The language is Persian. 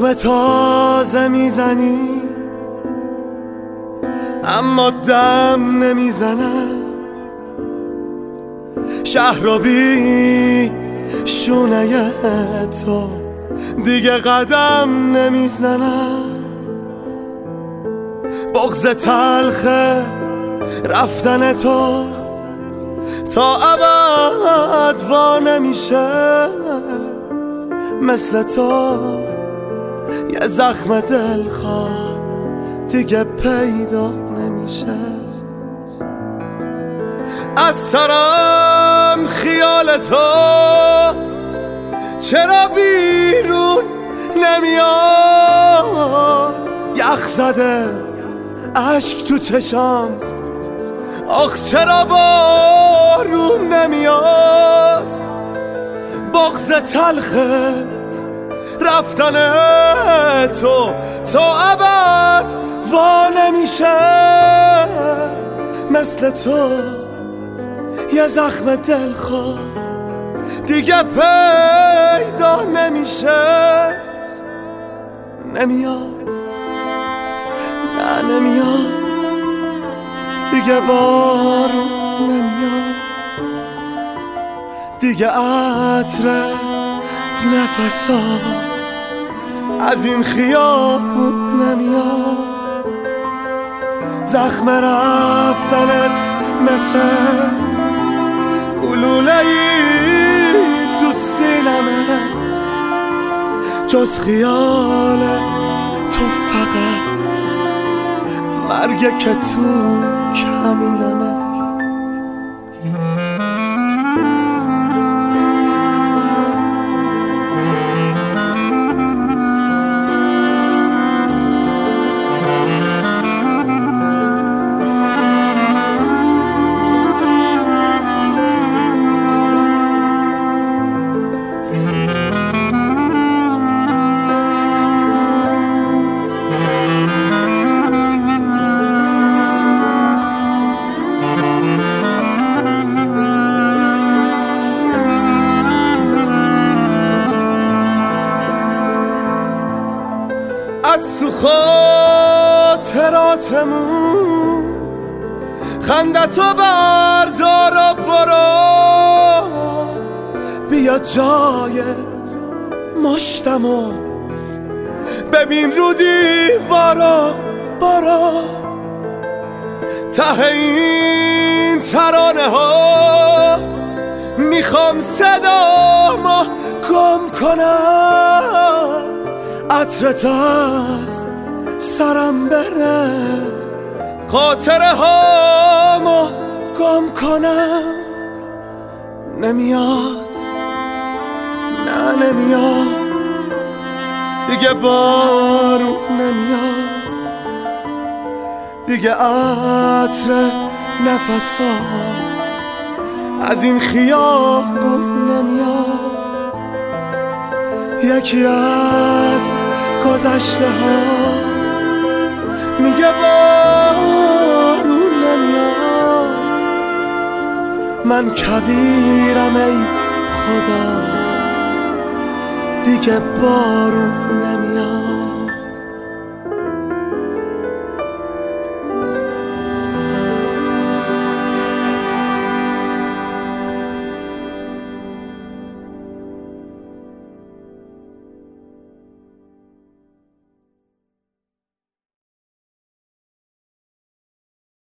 زخم تازه میزنی اما دم نمیزنم، شهرابی شونه تو دیگه قدم نمیزنم. بغض تلخه رفتن تو تا ابد وا نمیشه، مثل تو یه زخم دلخواه دیگه پیدا نمیشه. از سرم خیال تو چرا بیرون نمیاد، یخ زده اشک تو چشام آخ چرا بارون نمیاد. بغض تلخه رفتن تو تا ابد وا نمیشه، مثل تو یه زخم دلخواه دیگه پیدا نمیشه. نمیاد، نه نمیاد دیگه، بارون نمیاد دیگه، عطر نفسات از این خیابون نمیاد. زخم رفتنت مثل گلوله‌ای تو سینمه، جز خیال تو فقط مرگ که تو کمینمه. از تو خاطراتمون خندتو بردار و برو، بیا جای مشتمو ببین رو دیوارا، برو ته این ترانه ها میخوام صدامو گم کنم، عطرت از سرم بره خاطره هامو گم کنم. نمیاد، نه نمیاد دیگه، بارون نمیاد دیگه، عطر نفسات از این خیابون نمیاد. یکی از گذشته ها میگه بارون نمیاد، من کویرم ای خدا دیگه، بارون نمیاد.